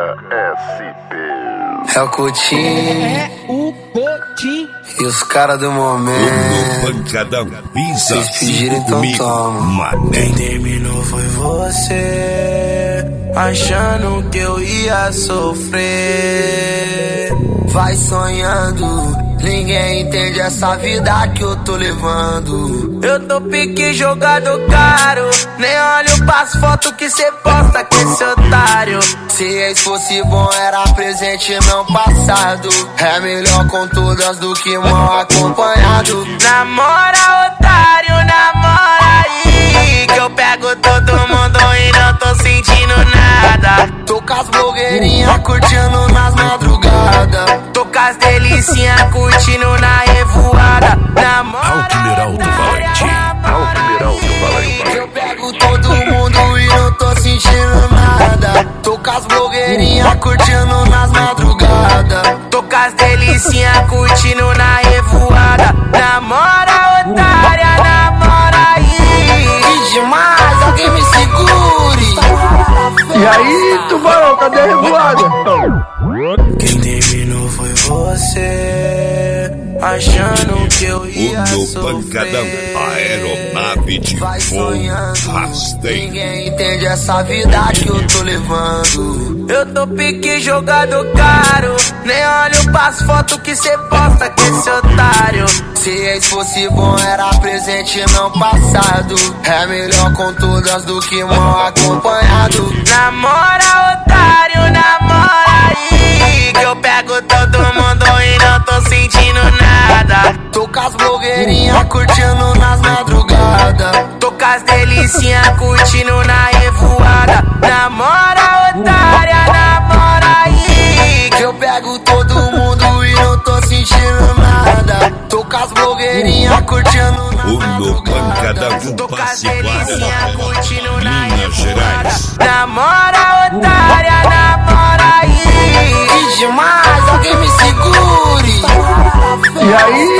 É o Coutinho. E os caras do momento. Pancadão, pisa. Vocês pediram, então toma. Quem terminou foi você, achando que eu ia sofrer. Vai sonhando, ninguém entende essa vida que eu tô levando. Eu tô pique jogado caro, nem olho pras fotos que cê posta com esse otário. Se ex fosse bom era presente não passado. É melhor com todas do que mal acompanhado. Namora otário, namora aí, que eu pego todo mundo e não tô sentindo nada. Tô com as blogueirinhas curtindo nas madrugadas. Tô com as delicinhas curtindo na revoada. Namora Alto Valente. Eu pego todo mundo e não tô sentindo nada. Tô com as blogueirinhas curtindo nas madrugadas. tô com as delicinhas curtindo na revoada. Namora otária, namora aí. Que demais, alguém me segure. E aí, tubarão, cadê a revoada? Quem terminou foi você, achando que eu ia Pancadão, sofrer. aeronave de Vai fogo, sonhando, rasteiro. ninguém entende essa vida que eu tô levando. Eu tô pique jogado caro, nem olho pras fotos que cê posta com esse otário. Se ex fosse bom era presente não passado. É melhor com todas do que mal acompanhado. Namora otário, namora aí, que eu pego todo mundo e não tô sentindo nada. Tô com as blogueirinhas curtindo nas madrugadas. Tô com as delicinhas curtindo na revoada. Namora otária, namora aí, Eu pego todo mundo e não tô sentindo nada. Tô com as blogueirinhas curtindo nas O Pancadão madrugadas. do tô com as Passe delicinhas Guarda, curtindo na Minas Gerais. namora otária, namora aí. Que demais, alguém me segure. E aí,